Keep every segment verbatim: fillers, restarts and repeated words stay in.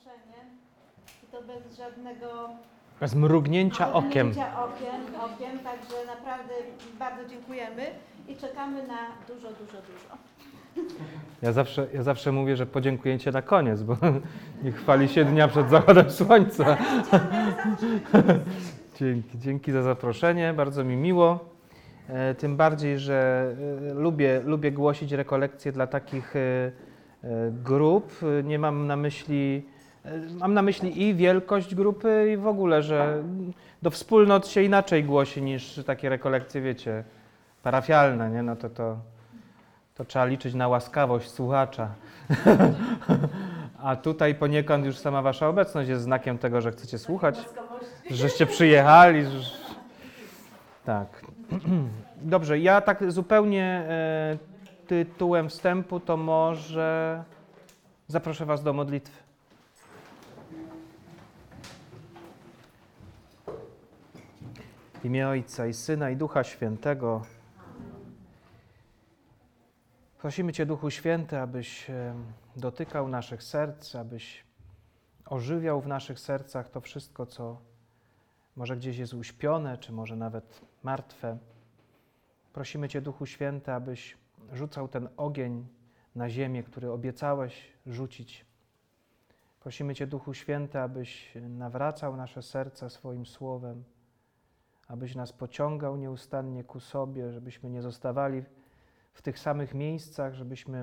zaproszenie i to bez żadnego Bez mrugnięcia okiem. mrugnięcia okiem, okiem, także naprawdę bardzo dziękujemy i czekamy na dużo, dużo, dużo. Ja zawsze, ja zawsze mówię, że podziękujecie na koniec, bo nie chwali się dnia przed zachodem słońca. Dzięki, dzięki za zaproszenie, bardzo mi miło. E, tym bardziej, że e, lubię, lubię głosić rekolekcje dla takich e, e, grup. Nie mam na myśli, e, mam na myśli i wielkość grupy i w ogóle, że do wspólnot się inaczej głosi niż takie rekolekcje, wiecie, parafialne, nie? No to to... to trzeba liczyć na łaskawość słuchacza. A tutaj poniekąd już sama wasza obecność jest znakiem tego, że chcecie słuchać, żeście przyjechali. Że... Tak. Dobrze, ja tak zupełnie e, tytułem wstępu to może zaproszę was do modlitwy. W imię Ojca i Syna i Ducha Świętego. Prosimy Cię, Duchu Święty, abyś dotykał naszych serc, abyś ożywiał w naszych sercach to wszystko, co może gdzieś jest uśpione, czy może nawet martwe. Prosimy Cię, Duchu Święty, abyś rzucał ten ogień na ziemię, który obiecałeś rzucić. Prosimy Cię, Duchu Święty, abyś nawracał nasze serca swoim słowem, abyś nas pociągał nieustannie ku sobie, żebyśmy nie zostawali w tych samych miejscach, żebyśmy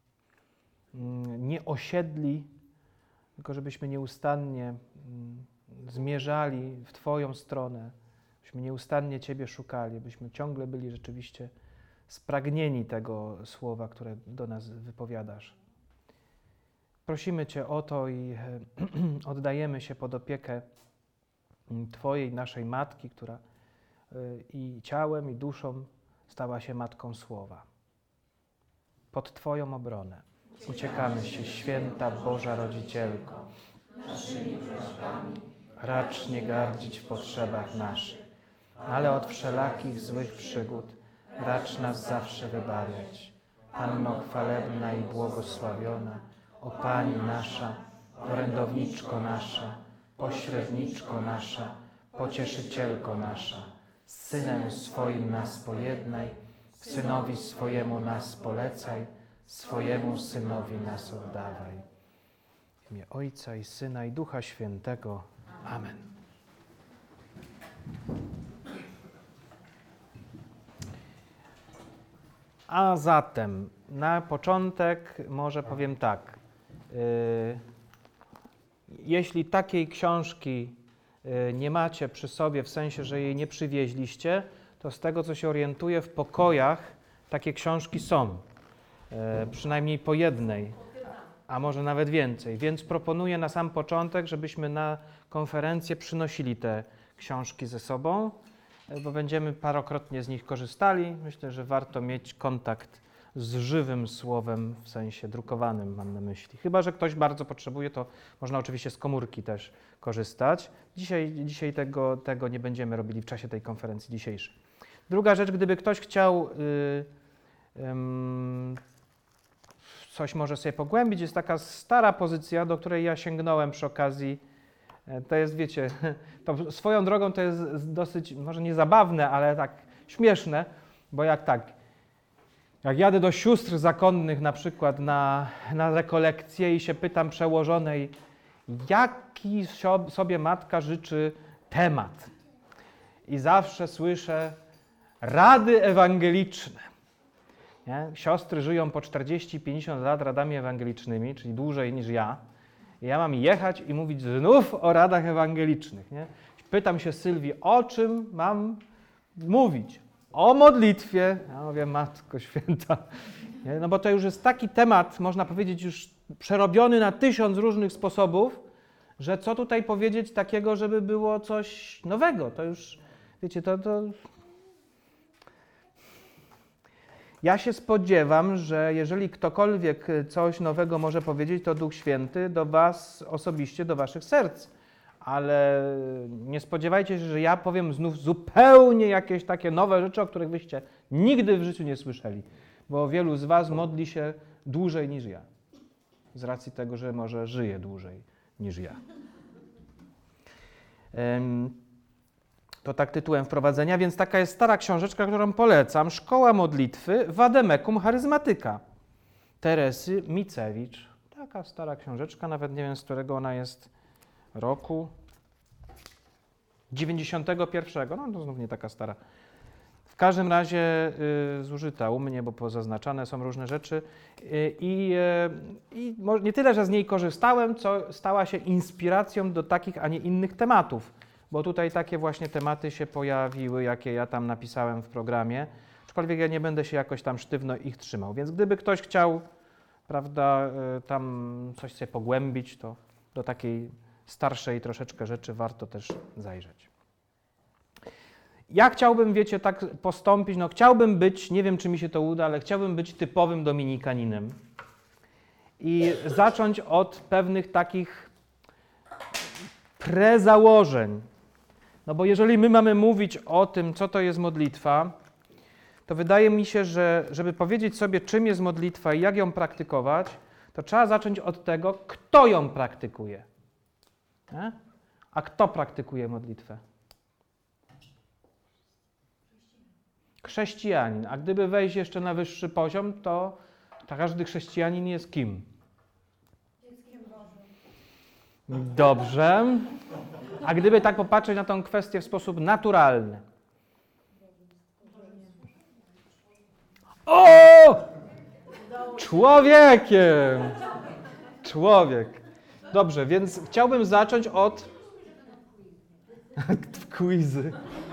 nie osiedli, tylko żebyśmy nieustannie zmierzali w Twoją stronę, byśmy nieustannie Ciebie szukali, byśmy ciągle byli rzeczywiście spragnieni tego słowa, które do nas wypowiadasz. Prosimy Cię o to i oddajemy się pod opiekę Twojej, naszej Matki, która i ciałem, i duszą stała się Matką Słowa. Pod Twoją obronę uciekamy się, święta Boża Rodzicielko. Naszymi prośbami Racz nie gardzić w potrzebach naszych, ale od wszelakich złych przygód racz nas zawsze wybawiać. Panno chwalebna i błogosławiona, o Pani nasza, orędowniczko nasza, pośredniczko nasza, pocieszycielko nasza, z Synem swoim nas pojednaj, Synowi swojemu nas polecaj, swojemu Synowi nas oddawaj. W imię Ojca i Syna i Ducha Świętego. Amen. A zatem na początek może powiem tak. Yy, jeśli takiej książki yy, nie macie przy sobie, w sensie, że jej nie przywieźliście, to z tego, co się orientuję, w pokojach takie książki są. Yy, przynajmniej po jednej, a może nawet więcej. Więc proponuję na sam początek, żebyśmy na konferencję przynosili te książki ze sobą, bo będziemy parokrotnie z nich korzystali. Myślę, że warto mieć kontakt z żywym słowem, w sensie drukowanym mam na myśli. Chyba że ktoś bardzo potrzebuje, to można oczywiście z komórki też korzystać. Dzisiaj, dzisiaj tego, tego nie będziemy robili w czasie tej konferencji dzisiejszej. Druga rzecz, gdyby ktoś chciał yy, yy, coś może sobie pogłębić, jest taka stara pozycja, do której ja sięgnąłem przy okazji. To jest, wiecie, to swoją drogą to jest dosyć, może nie zabawne, ale tak śmieszne, bo jak tak, jak jadę do sióstr zakonnych na przykład na, na rekolekcję i się pytam przełożonej, jaki sobie matka życzy temat. I zawsze słyszę rady ewangeliczne. Nie? Siostry żyją po czterdzieści pięćdziesiąt lat radami ewangelicznymi, czyli dłużej niż ja. I ja mam jechać i mówić znów o radach ewangelicznych. Nie? Pytam się Sylwii, o czym mam mówić? O modlitwie. Ja mówię, Matko Święta. Nie? No bo to już jest taki temat, można powiedzieć, już przerobiony na tysiąc różnych sposobów, że co tutaj powiedzieć takiego, żeby było coś nowego. To już, wiecie, to... to... Ja się spodziewam, że jeżeli ktokolwiek coś nowego może powiedzieć, to Duch Święty do was osobiście, do waszych serc. Ale nie spodziewajcie się, że ja powiem znów zupełnie jakieś takie nowe rzeczy, o których wyście nigdy w życiu nie słyszeli. Bo wielu z was modli się dłużej niż ja. Z racji tego, że może żyje dłużej niż ja. To tak tytułem wprowadzenia, więc taka jest stara książeczka, którą polecam. Szkoła modlitwy Vademecum Charyzmatyka Teresy Micewicz. Taka stara książeczka, nawet nie wiem, z którego ona jest roku. dziewięćdziesiątego pierwszego, no to znów nie taka stara. W każdym razie y, zużyta u mnie, bo pozaznaczane są różne rzeczy y, i, y, i może nie tyle, że z niej korzystałem, co stała się inspiracją do takich, a nie innych tematów, bo tutaj takie właśnie tematy się pojawiły, jakie ja tam napisałem w programie, aczkolwiek ja nie będę się jakoś tam sztywno ich trzymał, więc gdyby ktoś chciał, prawda, y, tam coś sobie pogłębić, to do takiej starszej troszeczkę rzeczy warto też zajrzeć. Ja chciałbym, wiecie, tak postąpić, no chciałbym być, nie wiem, czy mi się to uda, ale chciałbym być typowym dominikaninem i zacząć od pewnych takich prezałożeń. No bo jeżeli my mamy mówić o tym, co to jest modlitwa, to wydaje mi się, że żeby powiedzieć sobie, czym jest modlitwa i jak ją praktykować, to trzeba zacząć od tego, kto ją praktykuje. Nie? A kto praktykuje modlitwę? Chrześcijanin. A gdyby wejść jeszcze na wyższy poziom, to każdy chrześcijanin jest kim? Dzieckiem Bożym. Dobrze. A gdyby tak popatrzeć na tę kwestię w sposób naturalny? O! Człowiekiem! Człowiek. Dobrze, więc chciałbym zacząć od quizy.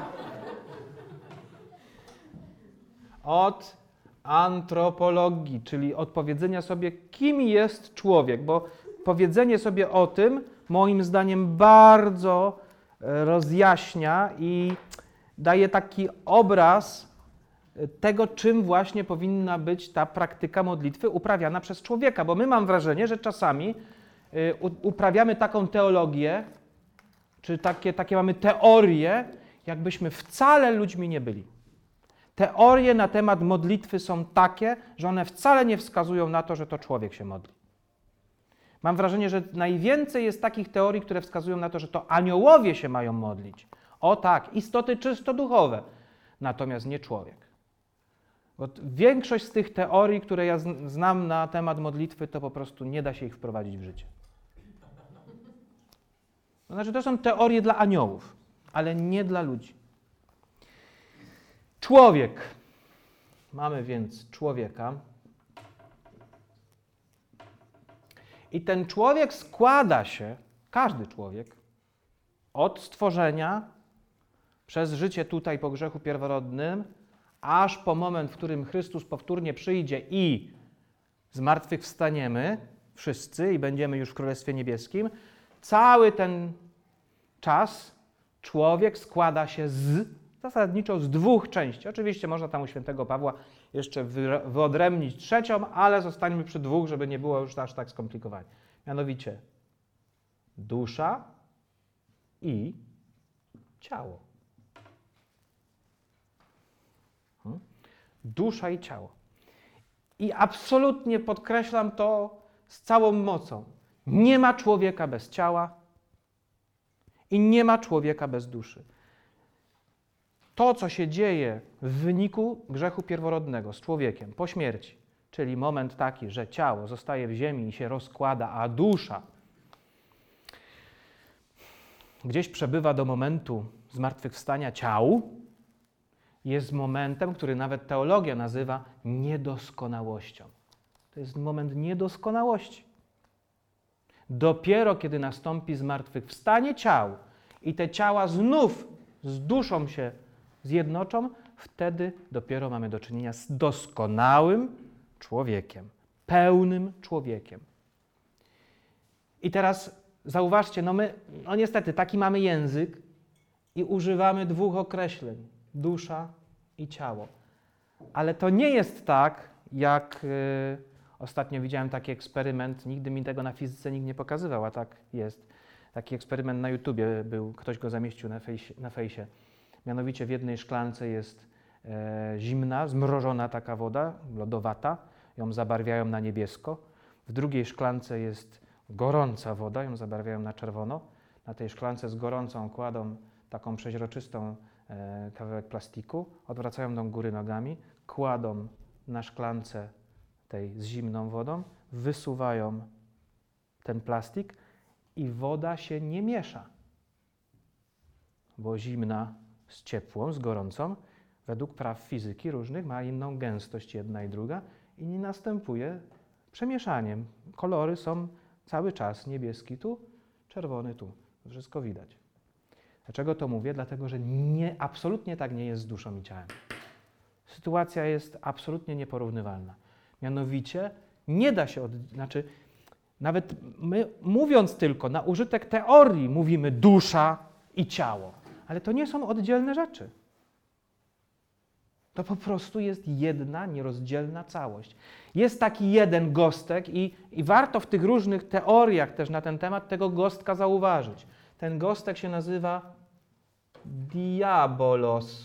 Od antropologii, czyli od powiedzenia sobie, kim jest człowiek, bo powiedzenie sobie o tym, moim zdaniem, bardzo rozjaśnia i daje taki obraz tego, czym właśnie powinna być ta praktyka modlitwy uprawiana przez człowieka, bo my mam wrażenie, że czasami uprawiamy taką teologię, czy takie, takie mamy teorie, jakbyśmy wcale ludźmi nie byli. Teorie na temat modlitwy są takie, że one wcale nie wskazują na to, że to człowiek się modli. Mam wrażenie, że najwięcej jest takich teorii, które wskazują na to, że to aniołowie się mają modlić. O tak, istoty czysto duchowe, natomiast nie człowiek. Bo większość z tych teorii, które ja znam na temat modlitwy, to po prostu nie da się ich wprowadzić w życie. To znaczy, to są teorie dla aniołów, ale nie dla ludzi. Człowiek. Mamy więc człowieka. I ten człowiek składa się, każdy człowiek, od stworzenia, przez życie tutaj po grzechu pierworodnym, aż po moment, w którym Chrystus powtórnie przyjdzie i zmartwychwstaniemy wszyscy i będziemy już w Królestwie Niebieskim, cały ten czas człowiek składa się z, zasadniczo z dwóch części. Oczywiście można tam u świętego Pawła jeszcze wyodrębnić trzecią, ale zostańmy przy dwóch, żeby nie było już aż tak skomplikowanie. Mianowicie dusza i ciało. Hmm? Dusza i ciało. I absolutnie podkreślam to z całą mocą. Nie ma człowieka bez ciała i nie ma człowieka bez duszy. To, co się dzieje w wyniku grzechu pierworodnego z człowiekiem po śmierci, czyli moment taki, że ciało zostaje w ziemi i się rozkłada, a dusza gdzieś przebywa do momentu zmartwychwstania ciału, jest momentem, który nawet teologia nazywa niedoskonałością. To jest moment niedoskonałości. Dopiero kiedy nastąpi zmartwychwstanie ciał i te ciała znów z duszą się zjednoczą, wtedy dopiero mamy do czynienia z doskonałym człowiekiem, pełnym człowiekiem. I teraz zauważcie, no my, no niestety, taki mamy język i używamy dwóch określeń, dusza i ciało. Ale to nie jest tak, jak yy, ostatnio widziałem taki eksperyment, nigdy mi tego na fizyce nikt nie pokazywał, a tak jest. Taki eksperyment na YouTubie był, ktoś go zamieścił na fejsie. Na fejsie. Mianowicie w jednej szklance jest e, zimna, zmrożona taka woda, lodowata, ją zabarwiają na niebiesko. W drugiej szklance jest gorąca woda, ją zabarwiają na czerwono. Na tej szklance z gorącą kładą taką przeźroczystą e, kawałek plastiku, odwracają do góry nogami, kładą na szklance tej z zimną wodą, wysuwają ten plastik i woda się nie miesza, bo zimna z ciepłą, z gorącą, według praw fizyki różnych ma inną gęstość jedna i druga i nie następuje przemieszaniem. Kolory są cały czas niebieski tu, czerwony tu. Wszystko widać. Dlaczego to mówię? Dlatego, że nie, absolutnie tak nie jest z duszą i ciałem. Sytuacja jest absolutnie nieporównywalna. Mianowicie nie da się, od, znaczy nawet my mówiąc tylko na użytek teorii mówimy dusza i ciało, ale to nie są oddzielne rzeczy. To po prostu jest jedna nierozdzielna całość. Jest taki jeden gostek i, i warto w tych różnych teoriach też na ten temat tego gostka zauważyć. Ten gostek się nazywa diabolos.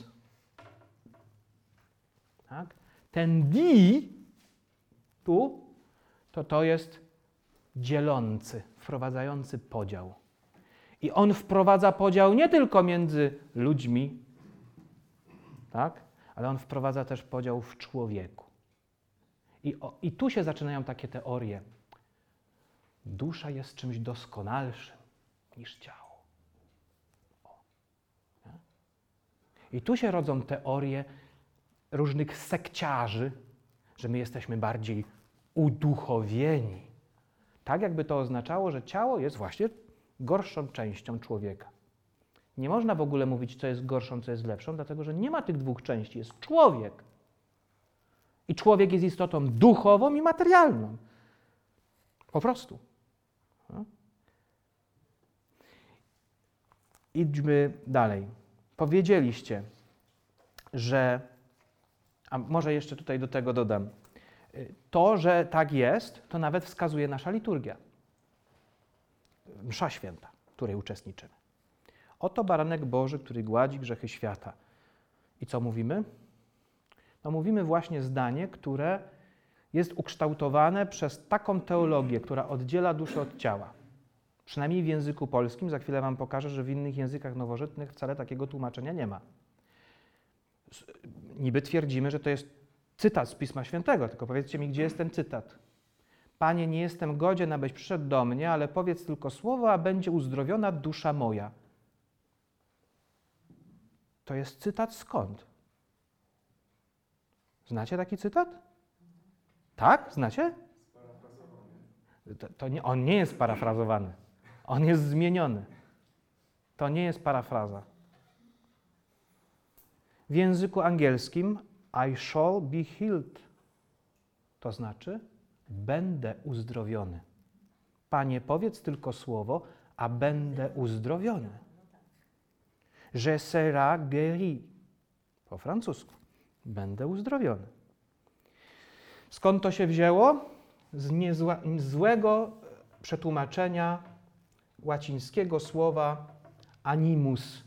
Tak? Ten di tu to to jest dzielący, wprowadzający podział. I on wprowadza podział nie tylko między ludźmi, tak? Ale on wprowadza też podział w człowieku. I, o, I tu się zaczynają takie teorie. Dusza jest czymś doskonalszym niż ciało. O. I tu się rodzą teorie różnych sekciarzy, że my jesteśmy bardziej uduchowieni. Tak jakby to oznaczało, że ciało jest właśnie gorszą częścią człowieka. Nie można w ogóle mówić, co jest gorszą, co jest lepszą, dlatego że nie ma tych dwóch części, jest człowiek. I człowiek jest istotą duchową i materialną. Po prostu. No. Idźmy dalej. Powiedzieliście, że, a może jeszcze tutaj do tego dodam, to, że tak jest, to nawet wskazuje nasza liturgia. Msza święta, w której uczestniczymy. Oto baranek Boży, który gładzi grzechy świata. I co mówimy? No mówimy właśnie zdanie, które jest ukształtowane przez taką teologię, która oddziela duszę od ciała. Przynajmniej w języku polskim, za chwilę wam pokażę, że w innych językach nowożytnych wcale takiego tłumaczenia nie ma. Niby twierdzimy, że to jest cytat z Pisma Świętego, tylko powiedzcie mi, gdzie jest ten cytat. Panie, nie jestem godzien, abyś przyszedł do mnie, ale powiedz tylko słowo, a będzie uzdrowiona dusza moja. To jest cytat skąd? Znacie taki cytat? Tak? Znacie? To, to nie, on nie jest parafrazowany. On jest zmieniony. To nie jest parafraza. W języku angielskim I shall be healed. To znaczy będę uzdrowiony. Panie, powiedz tylko słowo, a będę uzdrowiony. Je serai guéri. Po francusku. Będę uzdrowiony. Skąd to się wzięło? Z niezła, złego przetłumaczenia łacińskiego słowa animus.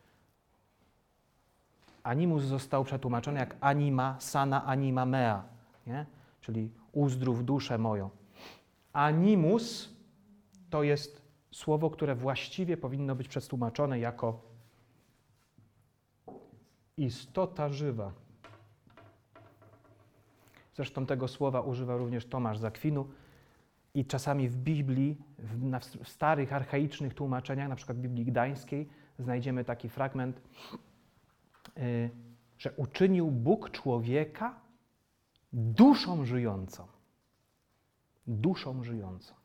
Animus został przetłumaczony jak anima sana anima mea, nie? Czyli uzdrów duszę moją. Animus to jest słowo, które właściwie powinno być przetłumaczone jako istota żywa. Zresztą tego słowa używa również Tomasz z Akwinu i czasami w Biblii, w, na, w starych, archaicznych tłumaczeniach, na przykład Biblii Gdańskiej, znajdziemy taki fragment, yy, że uczynił Bóg człowieka duszą żyjącą. Duszą żyjącą.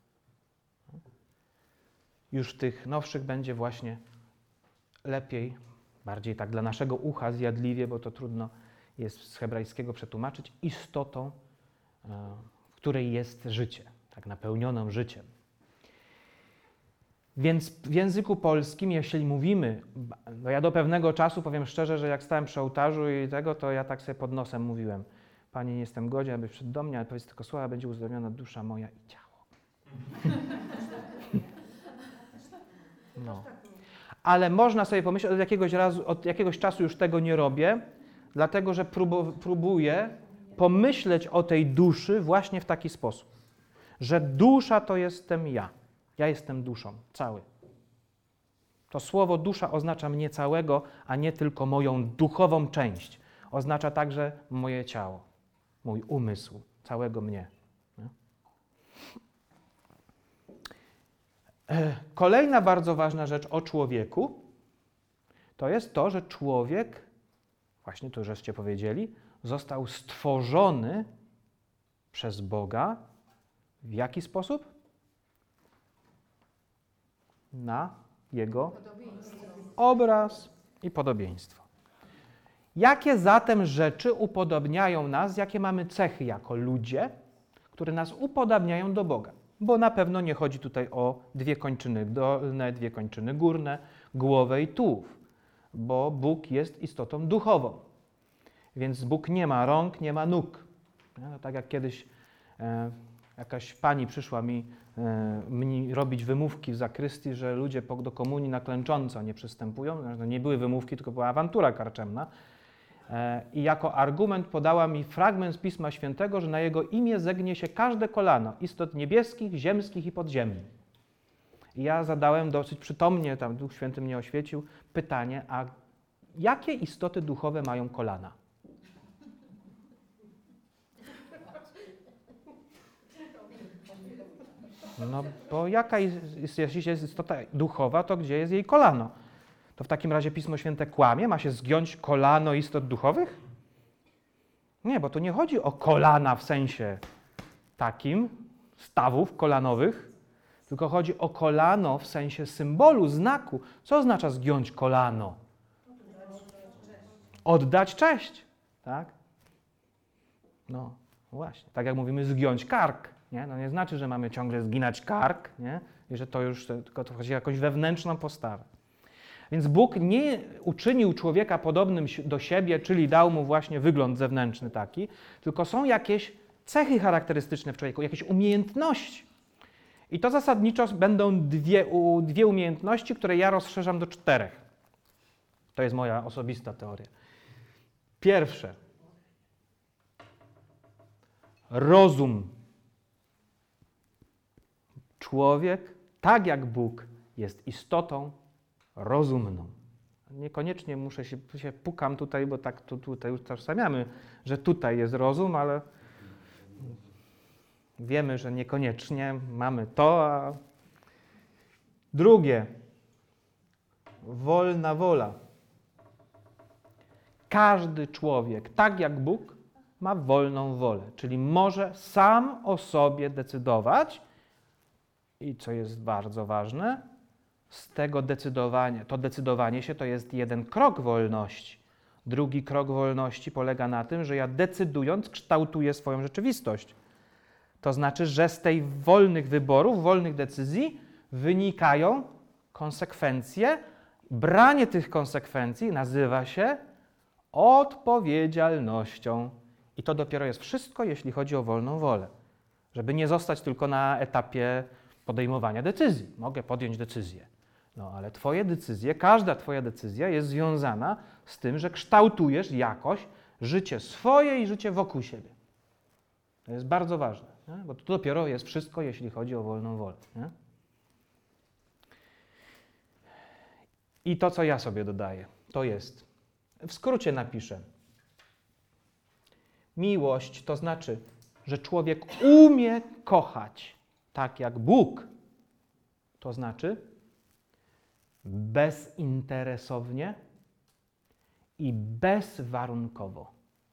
Już w tych nowszych będzie właśnie lepiej, bardziej tak dla naszego ucha zjadliwie, bo to trudno jest z hebrajskiego przetłumaczyć, istotą, w której jest życie, tak napełnioną życiem. Więc w języku polskim, jeśli mówimy, no ja do pewnego czasu, powiem szczerze, że jak stałem przy ołtarzu i tego, to ja tak sobie pod nosem mówiłem: Panie, nie jestem godzien, abyś przyszedł do mnie, ale powiedz tylko słowa, będzie uzdrowiona dusza moja i ciało. No. Ale można sobie pomyśleć, od jakiegoś, razu, od jakiegoś czasu już tego nie robię, dlatego że próbu, próbuję pomyśleć o tej duszy właśnie w taki sposób, że dusza to jestem ja. Ja jestem duszą, cały. To słowo dusza oznacza mnie całego, a nie tylko moją duchową część. Oznacza także moje ciało, mój umysł, całego mnie. Kolejna bardzo ważna rzecz o człowieku to jest to, że człowiek, właśnie to żeście powiedzieli, został stworzony przez Boga. W jaki sposób? Na Jego obraz i podobieństwo. Jakie zatem rzeczy upodobniają nas, jakie mamy cechy jako ludzie, które nas upodabniają do Boga? Bo na pewno nie chodzi tutaj o dwie kończyny dolne, dwie kończyny górne, głowę i tułów, bo Bóg jest istotą duchową. Więc Bóg nie ma rąk, nie ma nóg. No, tak jak kiedyś e, jakaś pani przyszła mi, e, mi robić wymówki w zakrystii, że ludzie po, do komunii na klęcząco nie przystępują. No, nie były wymówki, tylko była awantura karczemna. E, I jako argument podała mi fragment z Pisma Świętego, że na Jego imię zegnie się każde kolano istot niebieskich, ziemskich i podziemnych. I ja zadałem dosyć przytomnie, tam Duch Święty mnie oświecił, pytanie, a jakie istoty duchowe mają kolana? No bo jaka jest, jeśli jest istota duchowa, to gdzie jest jej kolano? To w takim razie Pismo Święte kłamie? Ma się zgiąć kolano istot duchowych? Nie, bo tu nie chodzi o kolana w sensie takim, stawów kolanowych, tylko chodzi o kolano w sensie symbolu, znaku. Co oznacza zgiąć kolano? Oddać cześć. Tak? No właśnie, tak jak mówimy zgiąć kark. Nie? No nie znaczy, że mamy ciągle zginać kark, nie? I że to już tylko to chodzi o jakąś wewnętrzną postawę. Więc Bóg nie uczynił człowieka podobnym do siebie, czyli dał mu właśnie wygląd zewnętrzny taki, tylko są jakieś cechy charakterystyczne w człowieku, jakieś umiejętności. I to zasadniczo będą dwie, dwie umiejętności, które ja rozszerzam do czterech. To jest moja osobista teoria. Pierwsze. Rozum. Człowiek, tak jak Bóg, jest istotą rozumną. Niekoniecznie muszę się, się pukam tutaj, bo tak tu, tutaj utożsamiamy, że tutaj jest rozum, ale wiemy, że niekoniecznie mamy to, a drugie, wolna wola. Każdy człowiek, tak jak Bóg, ma wolną wolę, czyli może sam o sobie decydować i co jest bardzo ważne, z tego decydowania, to decydowanie się to jest jeden krok wolności. Drugi krok wolności polega na tym, że ja decydując kształtuję swoją rzeczywistość. To znaczy, że z tej wolnych wyborów, wolnych decyzji wynikają konsekwencje. Branie tych konsekwencji nazywa się odpowiedzialnością. I to dopiero jest wszystko, jeśli chodzi o wolną wolę. Żeby nie zostać tylko na etapie podejmowania decyzji. Mogę podjąć decyzję. No ale twoje decyzje, każda twoja decyzja jest związana z tym, że kształtujesz jakoś życie swoje i życie wokół siebie. To jest bardzo ważne, nie? Bo to dopiero jest wszystko, jeśli chodzi o wolną wolę. Nie? I to, co ja sobie dodaję, to jest, w skrócie napiszę, miłość to znaczy, że człowiek umie kochać tak jak Bóg. To znaczy bezinteresownie i bezwarunkowo.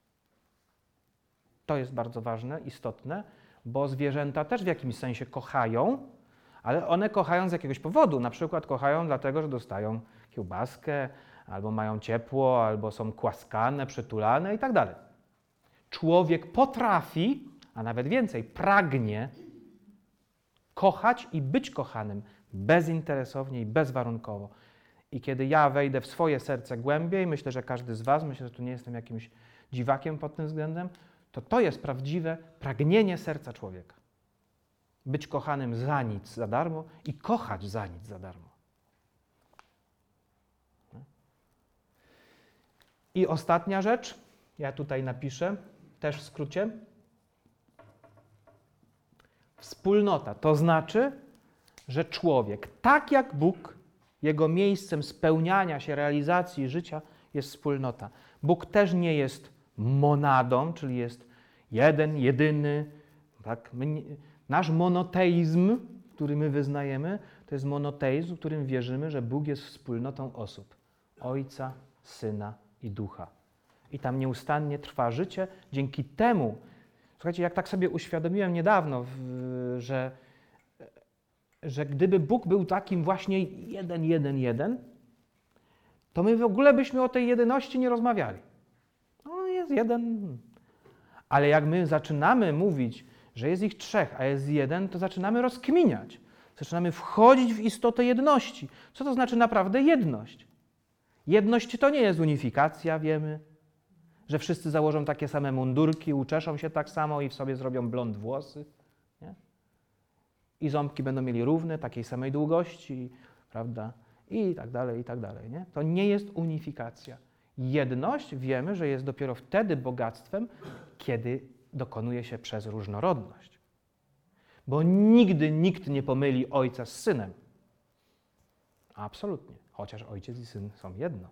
To jest bardzo ważne, istotne, bo zwierzęta też w jakimś sensie kochają, ale one kochają z jakiegoś powodu. Na przykład kochają dlatego, że dostają kiełbaskę, albo mają ciepło, albo są głaskane, przytulane i tak dalej. Człowiek potrafi, a nawet więcej, pragnie kochać i być kochanym bezinteresownie i bezwarunkowo. I kiedy ja wejdę w swoje serce głębiej, myślę, że każdy z was, myślę, że tu nie jestem jakimś dziwakiem pod tym względem, to to jest prawdziwe pragnienie serca człowieka. Być kochanym za nic, za darmo i kochać za nic, za darmo. I ostatnia rzecz, ja tutaj napiszę, też w skrócie. Wspólnota, to znaczy, że człowiek, tak jak Bóg, jego miejscem spełniania się, realizacji życia jest wspólnota. Bóg też nie jest monadą, czyli jest jeden, jedyny. Tak? My nie, nasz monoteizm, który my wyznajemy, to jest monoteizm, w którym wierzymy, że Bóg jest wspólnotą osób. Ojca, Syna i Ducha. I tam nieustannie trwa życie. Dzięki temu, słuchajcie, jak tak sobie uświadomiłem niedawno, w, że, że gdyby Bóg był takim właśnie jeden, jeden, jeden, to my w ogóle byśmy o tej jedyności nie rozmawiali. No jest jeden. Ale jak my zaczynamy mówić, że jest ich trzech, a jest jeden, to zaczynamy rozkminiać. Zaczynamy wchodzić w istotę jedności. Co to znaczy naprawdę jedność? Jedność to nie jest unifikacja, wiemy, że wszyscy założą takie same mundurki, uczeszą się tak samo i w sobie zrobią blond włosy. Nie? I ząbki będą mieli równe, takiej samej długości, prawda? I tak dalej, i tak dalej. Nie? To nie jest unifikacja. Jedność wiemy, że jest dopiero wtedy bogactwem, kiedy dokonuje się przez różnorodność. Bo nigdy nikt nie pomyli ojca z synem. Absolutnie. Chociaż ojciec i syn są jedno.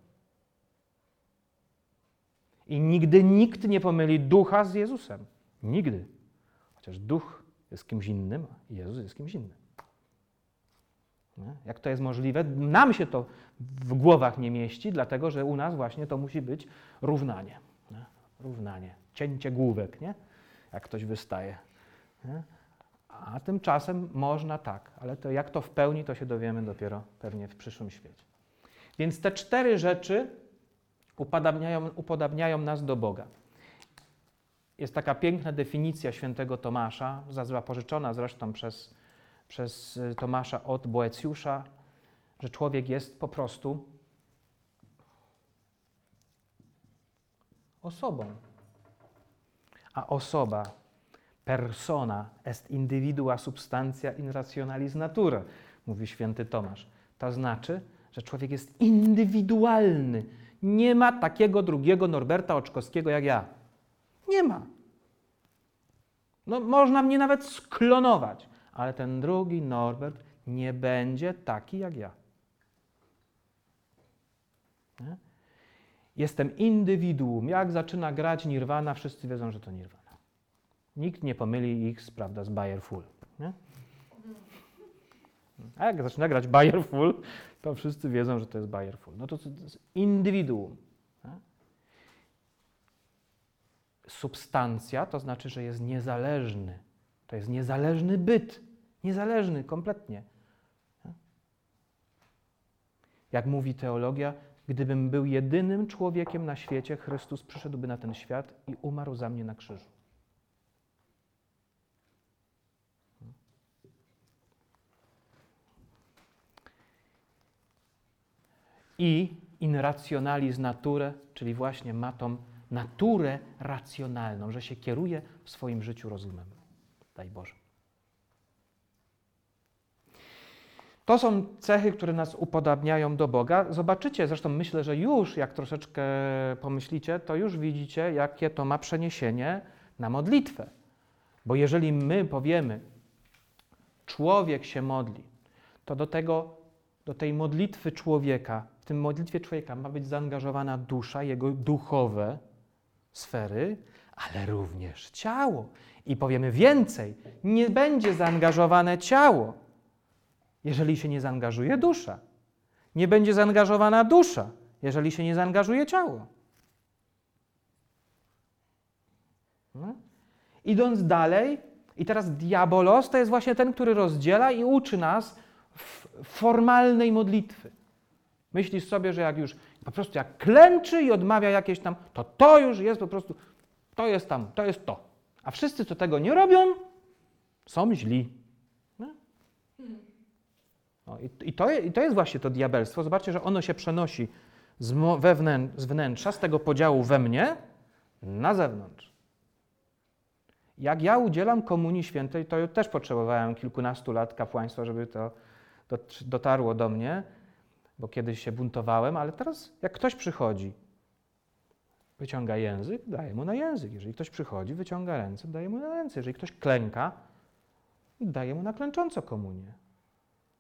I nigdy nikt nie pomyli ducha z Jezusem. Nigdy. Chociaż duch jest kimś innym, a Jezus jest kimś innym. Nie? Jak to jest możliwe? Nam się to w głowach nie mieści, dlatego że u nas właśnie to musi być równanie. Nie? Równanie. Cięcie główek, nie? Jak ktoś wystaje. Nie? A tymczasem można tak, ale to jak to w pełni, to się dowiemy dopiero pewnie w przyszłym świecie. Więc te cztery rzeczy upodabniają, upodabniają nas do Boga. Jest taka piękna definicja świętego Tomasza, zapożyczona zresztą przez, przez Tomasza od Boecjusza, że człowiek jest po prostu osobą. A osoba, persona est individua substantia in rationalis natura, mówi święty Tomasz. To znaczy, że człowiek jest indywidualny. Nie ma takiego drugiego Norberta Oczkowskiego jak ja. Nie ma. No, można mnie nawet sklonować, ale ten drugi Norbert nie będzie taki jak ja. Nie? Jestem indywiduum. Jak zaczyna grać Nirvana, wszyscy wiedzą, że to Nirvana. Nikt nie pomyli ich, prawda, z Bayer Full. Nie? A jak zaczyna grać Bayer Full, to wszyscy wiedzą, że to jest Bayer Full. No to, to jest indywiduum. Nie? Substancja to znaczy, że jest niezależny. To jest niezależny byt. Niezależny kompletnie. Nie? Jak mówi teologia, gdybym był jedynym człowiekiem na świecie, Chrystus przyszedłby na ten świat i umarł za mnie na krzyżu. I in rationalis nature, czyli właśnie ma tą naturę racjonalną, że się kieruje w swoim życiu rozumem. Daj Boże. To są cechy, które nas upodabniają do Boga. Zobaczycie, zresztą myślę, że już jak troszeczkę pomyślicie, to już widzicie, jakie to ma przeniesienie na modlitwę. Bo jeżeli my powiemy, człowiek się modli, to do tego, do tej modlitwy człowieka, w tym modlitwie człowieka ma być zaangażowana dusza, jego duchowe sfery, ale również ciało. I powiemy więcej, nie będzie zaangażowane ciało, jeżeli się nie zaangażuje dusza. Nie będzie zaangażowana dusza, jeżeli się nie zaangażuje ciało. No. Idąc dalej, i teraz diabolos to jest właśnie ten, który rozdziela i uczy nas formalnej modlitwy. Myślisz sobie, że jak już po prostu jak klęczy i odmawia jakieś tam, to to już jest po prostu, to jest tam, to jest to. A wszyscy, co tego nie robią, są źli. No i, i, to, I to jest właśnie to diabelstwo. Zobaczcie, że ono się przenosi z, wewnę, z wnętrza, z tego podziału we mnie, na zewnątrz. Jak ja udzielam komunii świętej, to ja też potrzebowałem kilkunastu lat kapłaństwa, żeby to dotarło do mnie, bo kiedyś się buntowałem, ale teraz jak ktoś przychodzi, wyciąga język, daje mu na język. Jeżeli ktoś przychodzi, wyciąga ręce, daje mu na ręce. Jeżeli ktoś klęka, daje mu na klęcząco komunię.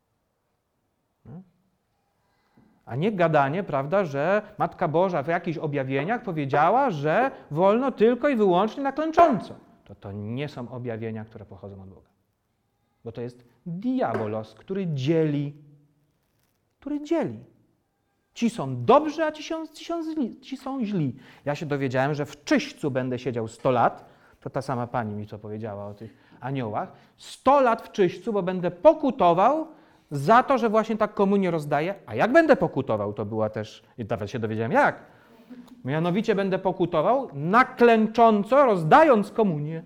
A nie gadanie, prawda, że Matka Boża w jakichś objawieniach powiedziała, że wolno tylko i wyłącznie na klęcząco. To to nie są objawienia, które pochodzą od Boga. Bo to jest diabolos, który dzieli. Który dzieli. Ci są dobrzy, a ci są, ci są, źli, ci są źli. Ja się dowiedziałem, że w Czyśćcu będę siedział sto lat. To ta sama pani mi to powiedziała o tych aniołach. sto lat w Czyśćcu, bo będę pokutował za to, że właśnie tak komunię rozdaję. A jak będę pokutował, to była też, i nawet się dowiedziałem jak. Mianowicie będę pokutował na klęcząco, rozdając komunię.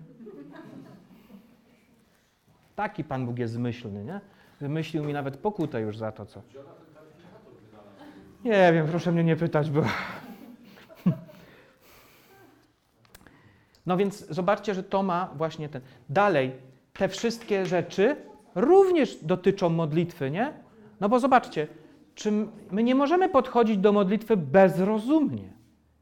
Taki Pan Bóg jest zmyślny, nie? Wymyślił mi nawet pokutę już za to, co. Nie wiem, proszę mnie nie pytać, bo... No więc zobaczcie, że to ma właśnie ten... Dalej, te wszystkie rzeczy również dotyczą modlitwy, nie? No bo zobaczcie, czy my nie możemy podchodzić do modlitwy bezrozumnie.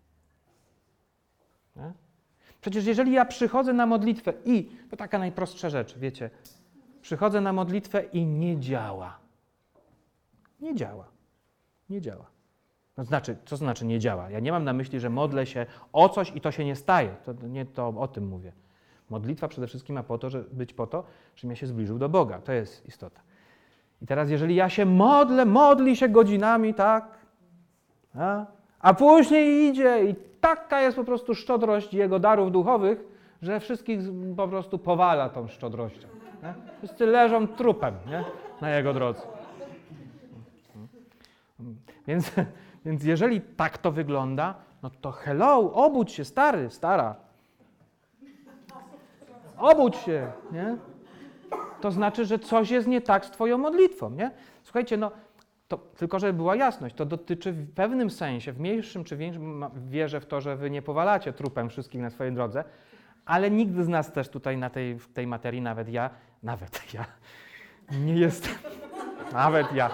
Nie? Przecież jeżeli ja przychodzę na modlitwę i... To taka najprostsza rzecz, wiecie. Przychodzę na modlitwę i nie działa. Nie działa. Nie działa. To znaczy, co znaczy nie działa? Ja nie mam na myśli, że modlę się o coś i to się nie staje. To nie to o tym mówię. Modlitwa przede wszystkim ma po to, żeby być po to, żebym ja się zbliżył do Boga. To jest istota. I teraz, jeżeli ja się modlę, modli się godzinami, tak, a, a później idzie i taka jest po prostu szczodrość Jego darów duchowych, że wszystkich po prostu powala tą szczodrością. Nie? Wszyscy leżą trupem, nie? Na Jego drodze. Więc, więc jeżeli tak to wygląda, no to hello, obudź się, stary, stara. Obudź się, nie? To znaczy, że coś jest nie tak z twoją modlitwą, nie? Słuchajcie, no, to, tylko żeby była jasność, to dotyczy w pewnym sensie, w mniejszym czy większym, wierzę w to, że wy nie powalacie trupem wszystkich na swojej drodze, ale nikt z nas też tutaj na tej, w tej materii, nawet ja, nawet ja, nie jestem, nawet ja,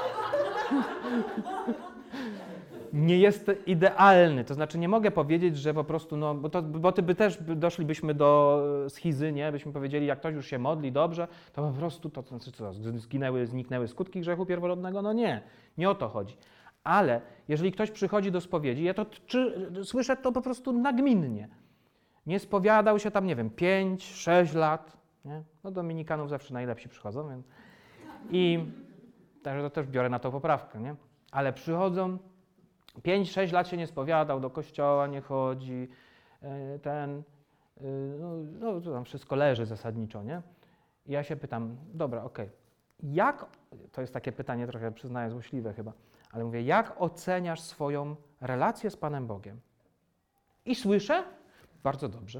nie jest idealny. To znaczy nie mogę powiedzieć, że po prostu, no, bo, to, bo ty by też doszlibyśmy do schizy, nie? Byśmy powiedzieli, jak ktoś już się modli dobrze, to po prostu to, to znaczy co, zginęły, zniknęły skutki grzechu pierworodnego? No nie, nie o to chodzi. Ale jeżeli ktoś przychodzi do spowiedzi, ja to czy, słyszę to po prostu nagminnie. Nie spowiadał się tam, nie wiem, pięć, sześć lat, nie? No Dominikanów zawsze najlepsi przychodzą, więc... I także to też biorę na to poprawkę, nie? Ale przychodzą, pięć, sześć lat się nie spowiadał, do kościoła nie chodzi, ten, no, no to tam wszystko leży zasadniczo, nie? I ja się pytam, dobra, okej, okay, jak, to jest takie pytanie trochę, przyznaję, złośliwe chyba, ale mówię, jak oceniasz swoją relację z Panem Bogiem? I słyszę, bardzo dobrze.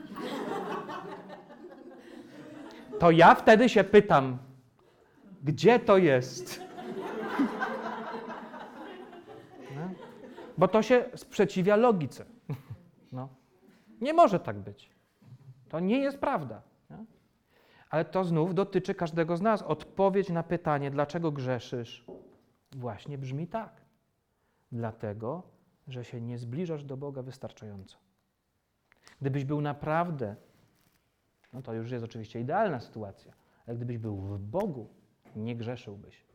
To ja wtedy się pytam, gdzie to jest? No. Bo to się sprzeciwia logice. No. Nie może tak być. To nie jest prawda. Nie? Ale to znów dotyczy każdego z nas. Odpowiedź na pytanie, dlaczego grzeszysz, właśnie brzmi tak. Dlatego, że się nie zbliżasz do Boga wystarczająco. Gdybyś był naprawdę, no to już jest oczywiście idealna sytuacja, ale gdybyś był w Bogu, nie grzeszyłbyś.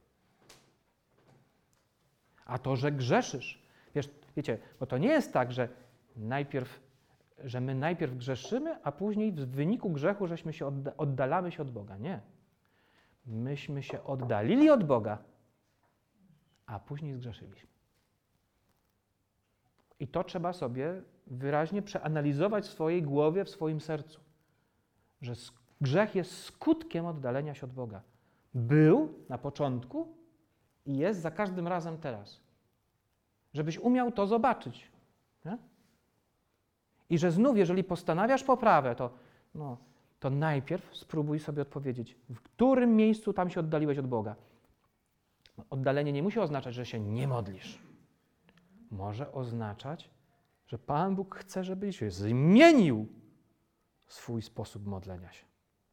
A to, że grzeszysz, wiesz, wiecie, bo to nie jest tak, że najpierw, że my najpierw grzeszymy, a później w wyniku grzechu, żeśmy się odda- oddalamy się od Boga. Nie. Myśmy się oddalili od Boga, a później zgrzeszyliśmy. I to trzeba sobie wyraźnie przeanalizować w swojej głowie, w swoim sercu. Że grzech jest skutkiem oddalenia się od Boga. Był na początku i jest za każdym razem teraz. Żebyś umiał to zobaczyć. Nie? I że znów, jeżeli postanawiasz poprawę, to, no, to najpierw spróbuj sobie odpowiedzieć, w którym miejscu tam się oddaliłeś od Boga. Oddalenie nie musi oznaczać, że się nie modlisz. Może oznaczać, że Pan Bóg chce, żebyś zmienił swój sposób modlenia się.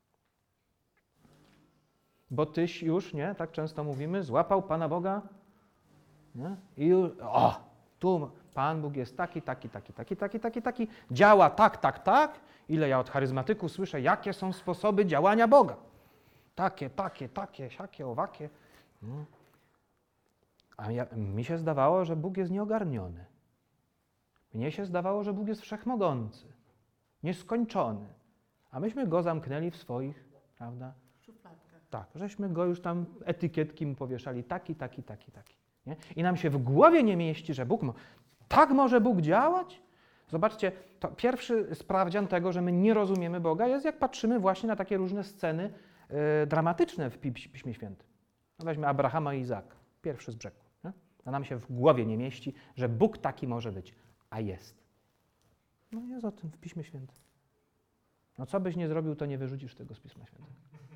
Bo tyś już, nie, tak często mówimy, złapał Pana Boga, nie? I już, o, tu Pan Bóg jest taki, taki, taki, taki, taki, taki, taki, działa tak, tak, tak. Ile ja od charyzmatyków słyszę, jakie są sposoby działania Boga. Takie, takie, takie, siakie, owakie. No. A A ja, mi się zdawało, że Bóg jest nieogarniony. Mnie się zdawało, że Bóg jest wszechmogący, nieskończony. A myśmy Go zamknęli w swoich, prawda? Szufladka. Tak, żeśmy Go już tam etykietki mu powieszali, taki, taki, taki, taki. Nie? I nam się w głowie nie mieści, że Bóg, mo- tak może Bóg działać? Zobaczcie, to pierwszy sprawdzian tego, że my nie rozumiemy Boga, jest jak patrzymy właśnie na takie różne sceny y, dramatyczne w Pi- Piśmie Świętym. No weźmy Abrahama i Izaaka, pierwszy z brzegu. Nie? To nam się w głowie nie mieści, że Bóg taki może być, a jest. No jest o tym w Piśmie Świętym. No co byś nie zrobił, to nie wyrzucisz tego z Pisma Świętego.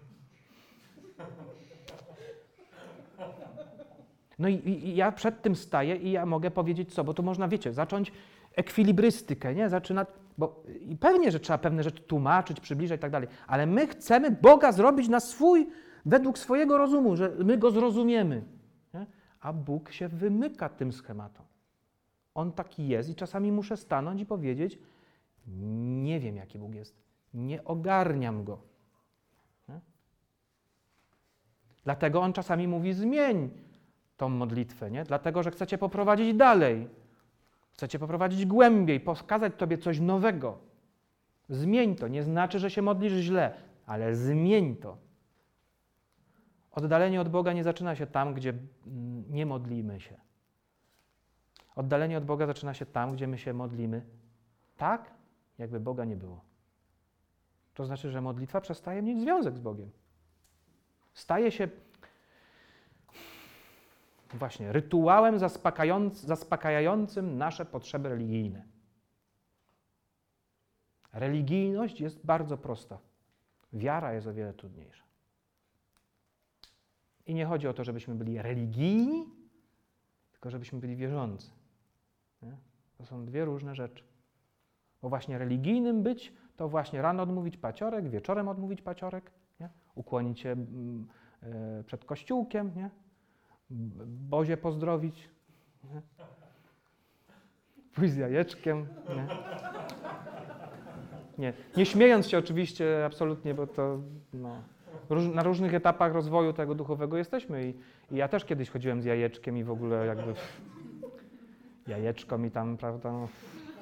No i, i ja przed tym staję i ja mogę powiedzieć co, bo to można, wiecie, zacząć ekwilibrystykę, nie? Zaczyna, bo i pewnie, że trzeba pewne rzeczy tłumaczyć, przybliżać i tak dalej, ale my chcemy Boga zrobić na swój, według swojego rozumu, że my Go zrozumiemy. Nie? A Bóg się wymyka tym schematom. On taki jest i czasami muszę stanąć i powiedzieć, nie wiem jaki Bóg jest, nie ogarniam Go. Nie? Dlatego On czasami mówi zmień tą modlitwę, nie? Dlatego, że chcecie poprowadzić dalej. Chcecie poprowadzić głębiej, pokazać Tobie coś nowego. Zmień to. Nie znaczy, że się modlisz źle, ale zmień to. Oddalenie od Boga nie zaczyna się tam, gdzie nie modlimy się. Oddalenie od Boga zaczyna się tam, gdzie my się modlimy tak, jakby Boga nie było. To znaczy, że modlitwa przestaje mieć związek z Bogiem. Staje się właśnie rytuałem zaspokajając, zaspokajającym nasze potrzeby religijne. Religijność jest bardzo prosta. Wiara jest o wiele trudniejsza. I nie chodzi o to, żebyśmy byli religijni, tylko żebyśmy byli wierzący. Nie? To są dwie różne rzeczy. Bo właśnie religijnym być, to właśnie rano odmówić paciorek, wieczorem odmówić paciorek, nie? Ukłonić się mm, y, przed kościółkiem, nie? Bozie pozdrowić, nie? Pójść z jajeczkiem. Nie? Nie, nie śmiejąc się oczywiście absolutnie, bo to no, róż, na różnych etapach rozwoju tego duchowego jesteśmy i, i ja też kiedyś chodziłem z jajeczkiem i w ogóle jakby jajeczko mi tam, prawda, no,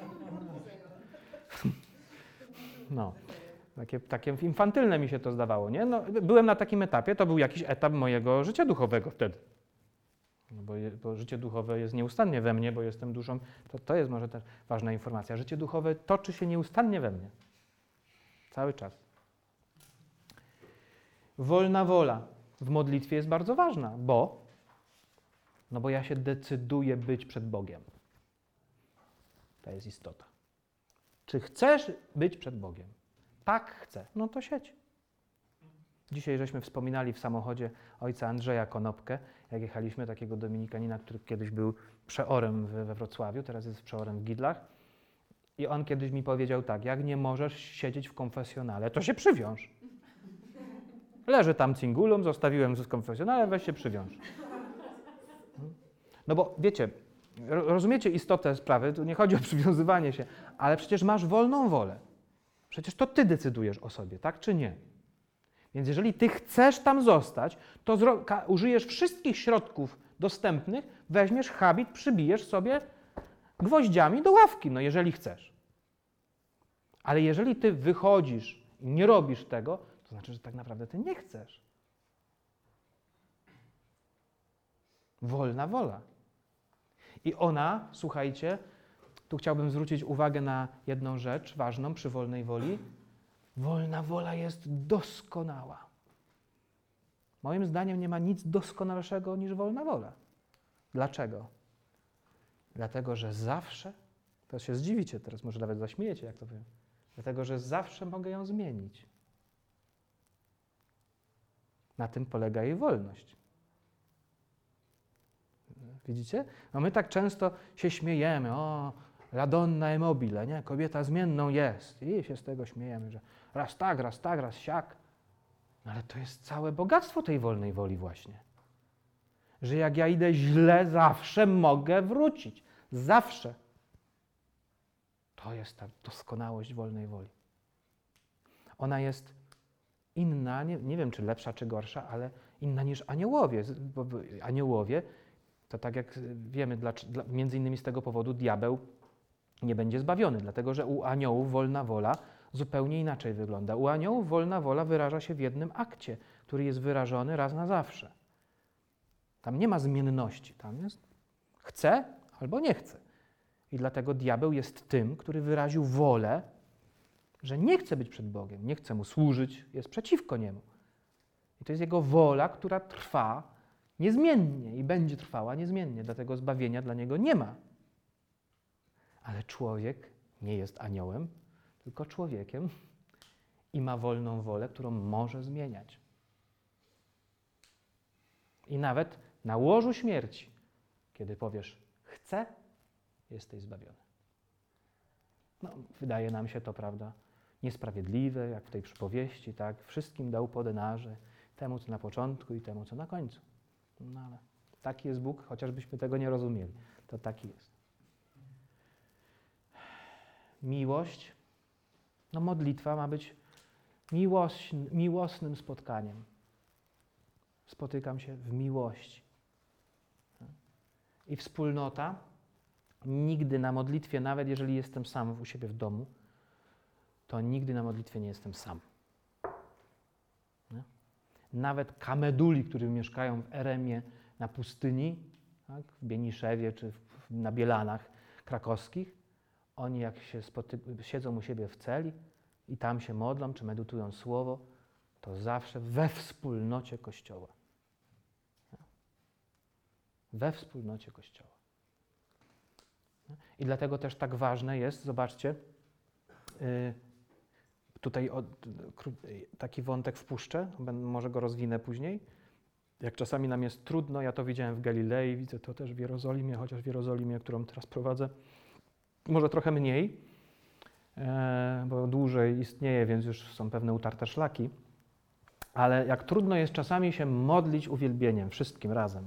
no takie, takie infantylne mi się to zdawało, nie? No, byłem na takim etapie, to był jakiś etap mojego życia duchowego wtedy. No bo, je, bo życie duchowe jest nieustannie we mnie, bo jestem duszą, to, to jest może też ważna informacja. Życie duchowe toczy się nieustannie we mnie. Cały czas. Wolna wola w modlitwie jest bardzo ważna, bo, no bo ja się decyduję być przed Bogiem. To jest istota. Czy chcesz być przed Bogiem? Tak chcę. No to siedź. Dzisiaj żeśmy wspominali w samochodzie ojca Andrzeja Konopkę, jak jechaliśmy, takiego dominikanina, który kiedyś był przeorem we Wrocławiu, teraz jest przeorem w Gidlach. I on kiedyś mi powiedział tak, jak nie możesz siedzieć w konfesjonale, to się przywiąż. Leży tam cingulum, zostawiłem z konfesjonale, weź się przywiąż. No bo wiecie, rozumiecie istotę sprawy, tu nie chodzi o przywiązywanie się, ale przecież masz wolną wolę. Przecież to ty decydujesz o sobie, tak czy nie? Więc jeżeli ty chcesz tam zostać, to zro- ka- użyjesz wszystkich środków dostępnych, weźmiesz habit, przybijesz sobie gwoździami do ławki, no jeżeli chcesz. Ale jeżeli ty wychodzisz i nie robisz tego, to znaczy, że tak naprawdę ty nie chcesz. Wolna wola. I ona, słuchajcie, tu chciałbym zwrócić uwagę na jedną rzecz ważną przy wolnej woli. Wolna wola jest doskonała. Moim zdaniem nie ma nic doskonalszego niż wolna wola. Dlaczego? Dlatego, że zawsze, to się zdziwicie teraz, może nawet zaśmiejecie, jak to powiem, dlatego, że zawsze mogę ją zmienić. Na tym polega jej wolność. Widzicie? No my tak często się śmiejemy, o, la donna è mobile, nie? Kobieta zmienną jest. I się z tego śmiejemy, że raz tak, raz tak, raz siak. No ale to jest całe bogactwo tej wolnej woli właśnie. Że jak ja idę źle, zawsze mogę wrócić. Zawsze. To jest ta doskonałość wolnej woli. Ona jest inna, nie, nie wiem czy lepsza, czy gorsza, ale inna niż aniołowie. Bo aniołowie to tak jak wiemy, dla, dla, między innymi z tego powodu diabeł nie będzie zbawiony, dlatego że u aniołów wolna wola zupełnie inaczej wygląda. U aniołów wolna wola wyraża się w jednym akcie, który jest wyrażony raz na zawsze. Tam nie ma zmienności, tam jest chcę albo nie chcę. I dlatego diabeł jest tym, który wyraził wolę, że nie chce być przed Bogiem, nie chce Mu służyć, jest przeciwko Niemu. I to jest jego wola, która trwa niezmiennie i będzie trwała niezmiennie, dlatego zbawienia dla niego nie ma. Ale człowiek nie jest aniołem, tylko człowiekiem i ma wolną wolę, którą może zmieniać. I nawet na łożu śmierci, kiedy powiesz chcę, jesteś zbawiony. No, wydaje nam się to, prawda, niesprawiedliwe, jak w tej przypowieści, tak? Wszystkim dał po denarze, temu co na początku i temu co na końcu. No ale taki jest Bóg, chociażbyśmy tego nie rozumieli. To taki jest. Miłość. No modlitwa ma być miłość, miłosnym spotkaniem. Spotykam się w miłości. I wspólnota. Nigdy na modlitwie, nawet jeżeli jestem sam u siebie w domu, to nigdy na modlitwie nie jestem sam. Nie? Nawet kameduli, którzy mieszkają w Eremie na pustyni, tak, w Bieniszewie czy w, na Bielanach krakowskich, oni jak się spoty- siedzą u siebie w celi i tam się modlą, czy medytują słowo, to zawsze we wspólnocie Kościoła. Nie? We wspólnocie Kościoła. I dlatego też tak ważne jest, zobaczcie, yy, tutaj od, taki wątek wpuszczę, może go rozwinę później. Jak czasami nam jest trudno, ja to widziałem w Galilei, widzę to też w Jerozolimie, chociaż w Jerozolimie, którą teraz prowadzę, może trochę mniej, yy, bo dłużej istnieje, więc już są pewne utarte szlaki, ale jak trudno jest czasami się modlić uwielbieniem, wszystkim razem.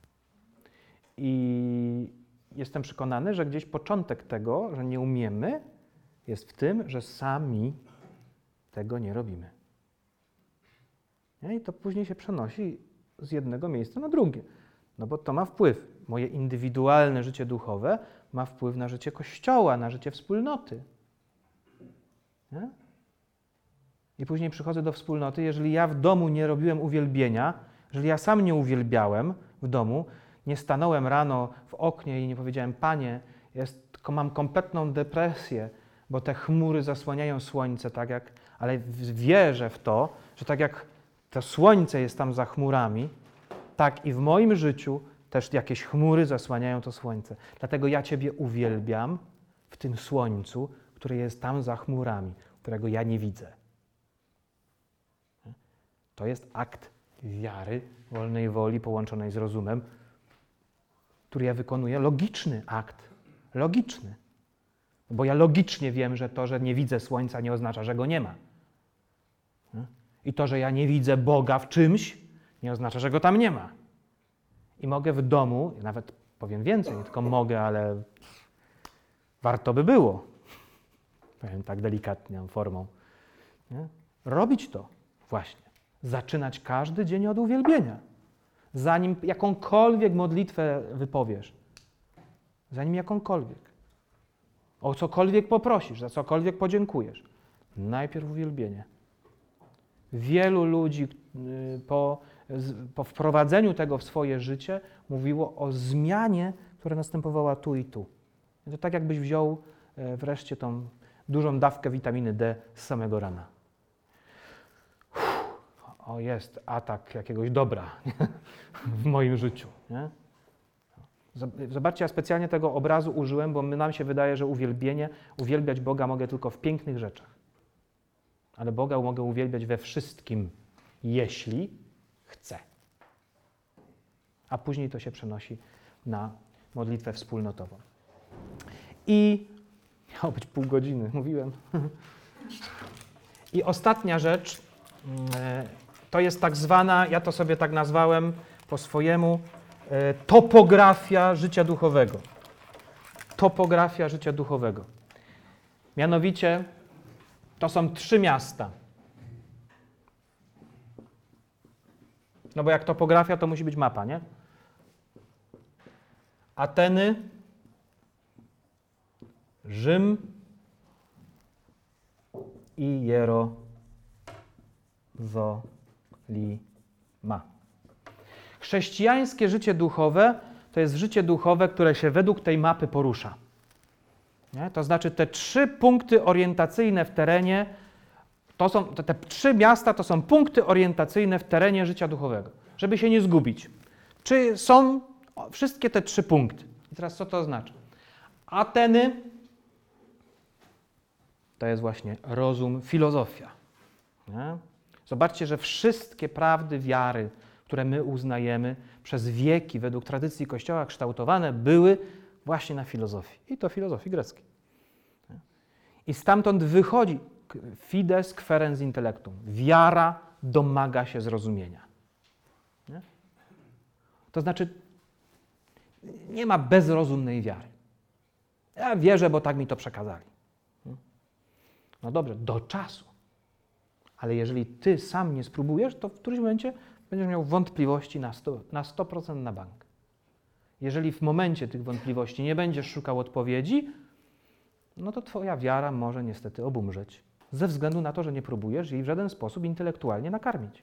I jestem przekonany, że gdzieś początek tego, że nie umiemy, jest w tym, że sami tego nie robimy. Nie? I to później się przenosi z jednego miejsca na drugie. No bo to ma wpływ. Moje indywidualne życie duchowe ma wpływ na życie Kościoła, na życie wspólnoty. Nie? I później przychodzę do wspólnoty, jeżeli ja w domu nie robiłem uwielbienia, jeżeli ja sam nie uwielbiałem w domu, nie stanąłem rano w oknie i nie powiedziałem, Panie, jest, mam kompletną depresję, bo te chmury zasłaniają słońce, tak jak, ale wierzę w to, że tak jak to słońce jest tam za chmurami, tak i w moim życiu też jakieś chmury zasłaniają to słońce. Dlatego ja Ciebie uwielbiam w tym słońcu, które jest tam za chmurami, którego ja nie widzę. To jest akt wiary, wolnej woli połączonej z rozumem, który ja wykonuję, logiczny akt, logiczny. Bo ja logicznie wiem, że to, że nie widzę słońca, nie oznacza, że go nie ma. I to, że ja nie widzę Boga w czymś, nie oznacza, że go tam nie ma. I mogę w domu, nawet powiem więcej, nie tylko mogę, ale warto by było, powiem tak delikatną formą, nie? Robić to właśnie. Zaczynać każdy dzień od uwielbienia. Zanim jakąkolwiek modlitwę wypowiesz, zanim jakąkolwiek, o cokolwiek poprosisz, za cokolwiek podziękujesz, najpierw uwielbienie. Wielu ludzi po, po wprowadzeniu tego w swoje życie mówiło o zmianie, która następowała tu i tu. To tak jakbyś wziął wreszcie tą dużą dawkę witaminy D z samego rana. O, jest atak jakiegoś dobra w moim życiu. Nie? Zobaczcie, ja specjalnie tego obrazu użyłem, bo nam się wydaje, że uwielbienie, uwielbiać Boga mogę tylko w pięknych rzeczach. Ale Boga mogę uwielbiać we wszystkim, jeśli chcę. A później to się przenosi na modlitwę wspólnotową. I miało być pół godziny, mówiłem. I ostatnia rzecz, to jest tak zwana, ja to sobie tak nazwałem po swojemu, topografia życia duchowego. Topografia życia duchowego. Mianowicie to są trzy miasta. No bo jak topografia, to musi być mapa, nie? Ateny, Rzym i Jerozolima. Chrześcijańskie życie duchowe to jest życie duchowe, które się według tej mapy porusza. Nie? To znaczy te trzy punkty orientacyjne w terenie, to są, te, te trzy miasta to są punkty orientacyjne w terenie życia duchowego, żeby się nie zgubić. Czy są wszystkie te trzy punkty? I teraz co to oznacza? Ateny to jest właśnie rozum, filozofia. Nie? Zobaczcie, że wszystkie prawdy wiary, które my uznajemy, przez wieki według tradycji Kościoła kształtowane były właśnie na filozofii. I to filozofii greckiej. Nie? I stamtąd wychodzi fides querens intellectum. Wiara domaga się zrozumienia. Nie? To znaczy, nie ma bezrozumnej wiary. Ja wierzę, bo tak mi to przekazali. No dobrze, do czasu. Ale jeżeli ty sam nie spróbujesz, to w którymś momencie będziesz miał wątpliwości na sto, na sto procent na bank. Jeżeli w momencie tych wątpliwości nie będziesz szukał odpowiedzi, no to twoja wiara może niestety obumrzeć. Ze względu na to, że nie próbujesz jej w żaden sposób intelektualnie nakarmić.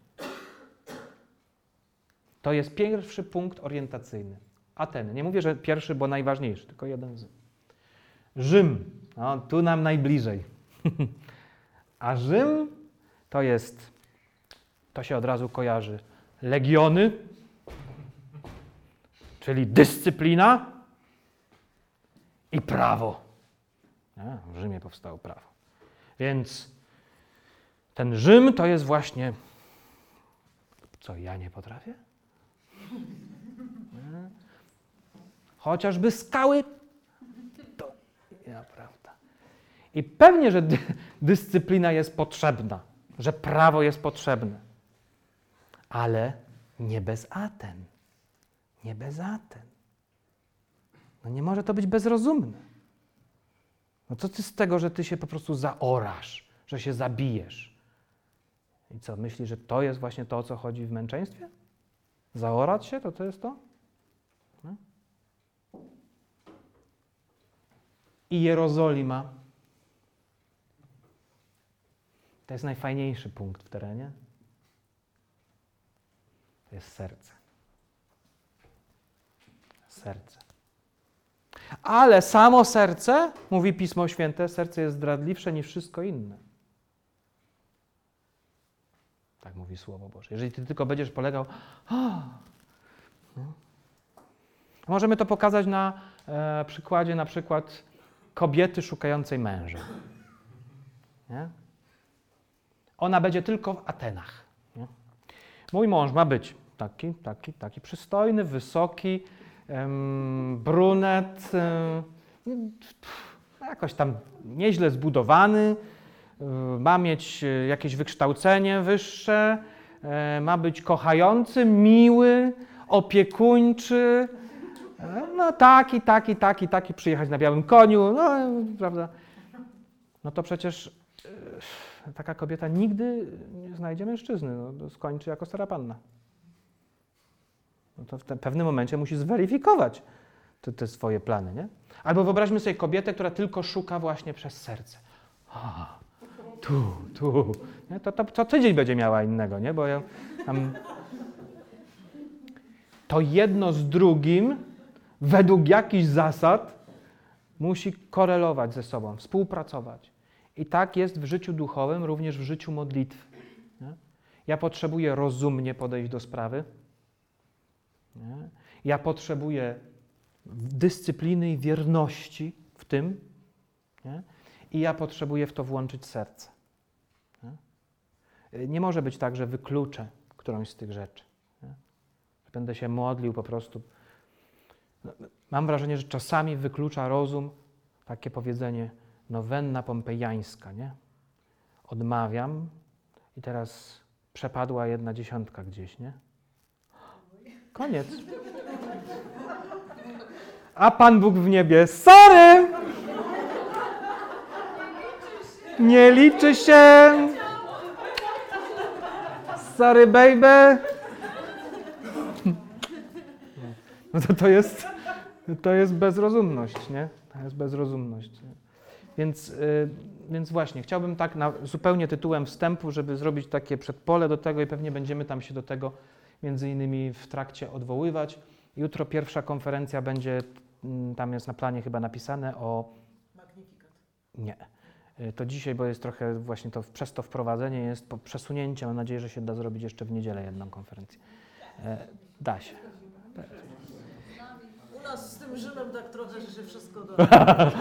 To jest pierwszy punkt orientacyjny. Ateny. Nie mówię, że pierwszy, bo najważniejszy, tylko jeden z. Rzym. No, tu nam najbliżej. A Rzym to jest, to się od razu kojarzy, legiony, czyli dyscyplina i prawo. Nie? W Rzymie powstało prawo. Więc ten Rzym to jest właśnie, co ja nie potrafię? Nie? Chociażby skały, to ja, prawda. I pewnie, że dy, dyscyplina jest potrzebna, że prawo jest potrzebne, ale nie bez Aten. Nie bez Aten. No nie może to być bezrozumne. No co ty z tego, że ty się po prostu zaorasz, że się zabijesz? I co, myślisz, że to jest właśnie to, o co chodzi w męczeństwie? Zaorać się, to to jest to? No. I Jerozolima. To jest najfajniejszy punkt w terenie. To jest serce. Serce. Ale samo serce, mówi Pismo Święte, serce jest zdradliwsze niż wszystko inne. Tak mówi Słowo Boże. Jeżeli ty tylko będziesz polegał, oh, no. Możemy to pokazać na e, przykładzie na przykład kobiety szukającej męża. Nie? Ona będzie tylko w Atenach. Nie? Mój mąż ma być taki, taki, taki przystojny, wysoki, em, brunet, em, jakoś tam nieźle zbudowany, em, ma mieć jakieś wykształcenie wyższe, em, ma być kochający, miły, opiekuńczy, em, no taki, taki, taki, taki, przyjechać na białym koniu, no prawda. No to przecież e, taka kobieta nigdy nie znajdzie mężczyzny, no, skończy jako stara panna. No to w pewnym momencie musi zweryfikować te, te swoje plany, nie? Albo wyobraźmy sobie kobietę, która tylko szuka właśnie przez serce. A, tu, tu. Nie? To, to co tydzień będzie miała innego, nie? Bo ja tam... To jedno z drugim, według jakichś zasad, musi korelować ze sobą, współpracować. I tak jest w życiu duchowym, również w życiu modlitwy. Nie? Ja potrzebuję rozumnie podejść do sprawy. Nie? Ja potrzebuję dyscypliny i wierności w tym. Nie? I ja potrzebuję w to włączyć serce. Nie? Nie może być tak, że wykluczę którąś z tych rzeczy. Nie? Będę się modlił po prostu. Mam wrażenie, że czasami wyklucza rozum takie powiedzenie nowenna pompejańska, nie? Odmawiam i teraz przepadła jedna dziesiątka gdzieś, nie? Koniec. A Pan Bóg w niebie, sorry! Nie liczy się! Sorry, baby! No to to jest, To jest bezrozumność, nie? To jest bezrozumność. Nie? Więc, y, więc właśnie, chciałbym tak na, zupełnie tytułem wstępu, żeby zrobić takie przedpole do tego i pewnie będziemy tam się do tego między innymi w trakcie odwoływać. Jutro pierwsza konferencja będzie, mm, tam jest na planie chyba napisane o... Magnifikat. Nie. Y, To dzisiaj, bo jest trochę właśnie to, przez to wprowadzenie jest po przesunięcie. Mam nadzieję, że się da zrobić jeszcze w niedzielę jedną konferencję. E, Da się. U nas z tym Rzymem tak trochę, że się wszystko da.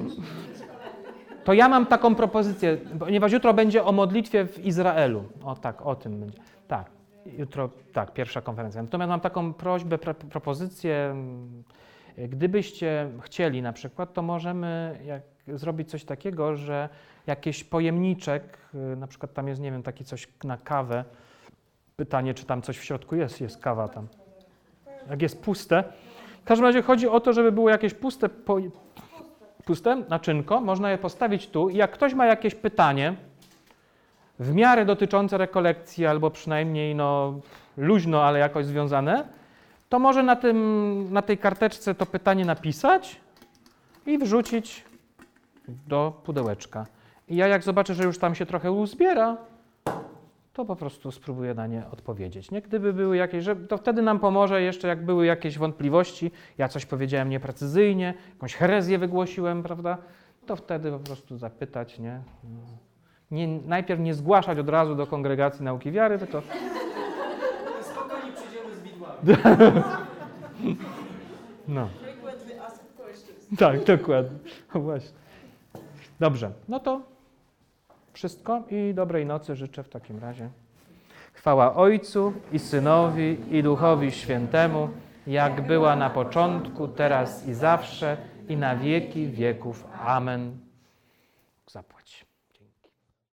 To ja mam taką propozycję, ponieważ jutro będzie o modlitwie w Izraelu. O tak, o tym będzie. Tak, jutro, tak, pierwsza konferencja. Natomiast mam taką prośbę, pro, propozycję. Gdybyście chcieli na przykład, to możemy jak, zrobić coś takiego, że jakiś pojemniczek, na przykład tam jest, nie wiem, taki coś na kawę. Pytanie, czy tam coś w środku jest, jest kawa tam. Jak jest puste. W każdym razie chodzi o to, żeby było jakieś puste, po, puste naczynko, można je postawić tu i jak ktoś ma jakieś pytanie, w miarę dotyczące rekolekcji, albo przynajmniej no, luźno, ale jakoś związane, to może na, tym, na tej karteczce to pytanie napisać i wrzucić do pudełeczka. I ja jak zobaczę, że już tam się trochę uzbiera, to po prostu spróbuję na nie odpowiedzieć. Nie? Gdyby były jakieś, że to wtedy nam pomoże jeszcze, jak były jakieś wątpliwości, ja coś powiedziałem nieprecyzyjnie, jakąś herezję wygłosiłem, prawda, to wtedy po prostu zapytać, nie? nie najpierw nie zgłaszać od razu do kongregacji nauki wiary, tylko... Spokojnie przyjdziemy z widłami. No. Frequently asked questions. Tak, dokładnie. O, właśnie. Dobrze, no to wszystko i dobrej nocy życzę w takim razie. Chwała Ojcu i Synowi i Duchowi Świętemu, jak była na początku, teraz i zawsze, i na wieki wieków. Amen. Zapłać.